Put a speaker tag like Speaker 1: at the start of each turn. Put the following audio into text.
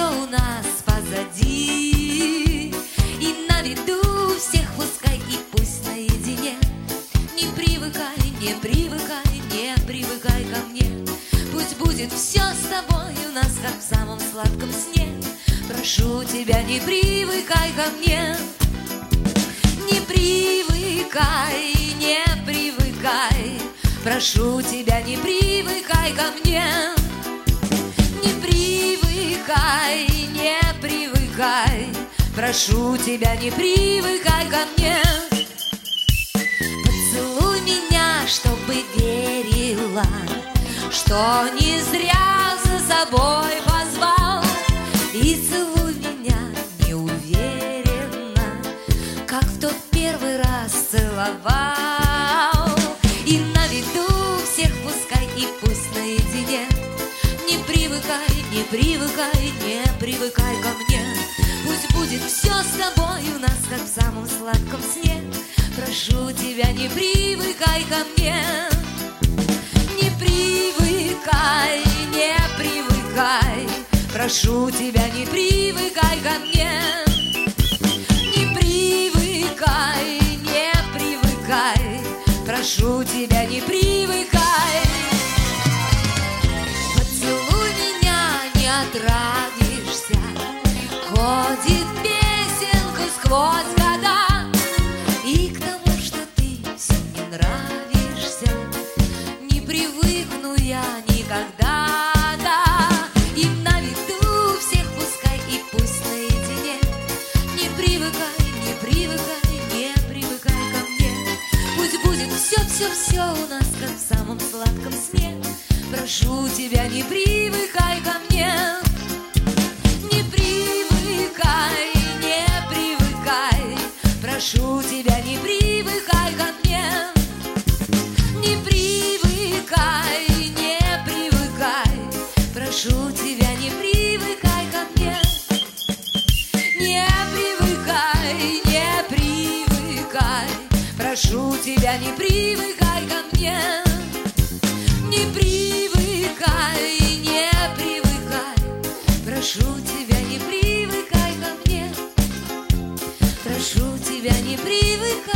Speaker 1: все у нас позади. И на виду всех пускай и пусть наедине. Не привыкай, не привыкай, не привыкай ко мне. Пусть будет все с тобой у нас, как в самом сладком сне. Прошу тебя, не привыкай ко мне. Не привыкай, не привыкай. Прошу тебя, не привыкай ко мне. Не привыкай, не привыкай. Прошу тебя, не привыкай ко мне. Поцелуй меня, чтобы верила, что не зря за собой позвал. И целуй меня неуверенно, как в тот первый раз целовал. И на виду всех пускай и пусть наедине. Не привыкай, не привыкай, не привыкай ко мне. Пусть будет все с тобой у нас, как в самом сладком сне. Прошу тебя, не привыкай ко мне. Не привыкай, не привыкай. Прошу тебя, не привыкай ко мне. Не привыкай, не привыкай. Прошу тебя, не привыкай. Поцелуй меня, не отравишься. Ходит песенка сквозь года. И к тому, что ты все не нравишься, не привыкну я никогда. Да. И на виду всех пускай и пусть наедине. Не привыкай, не привыкай, не привыкай ко мне. Пусть будет все у нас, как в самом сладком сне. Прошу тебя, не привыкай ко мне. Не привыкай, не привыкай. Прошу тебя, не привыкай ко мне. Не привыкай, не привыкай. Прошу тебя, не привыкай ко мне. Не привыкай, не привыкай. Прошу тебя, не привыкай ко мне. Не привыкай, не привыкай. Прошу тебя, не привыкай ко мне. Прошу тебя, не привыкай.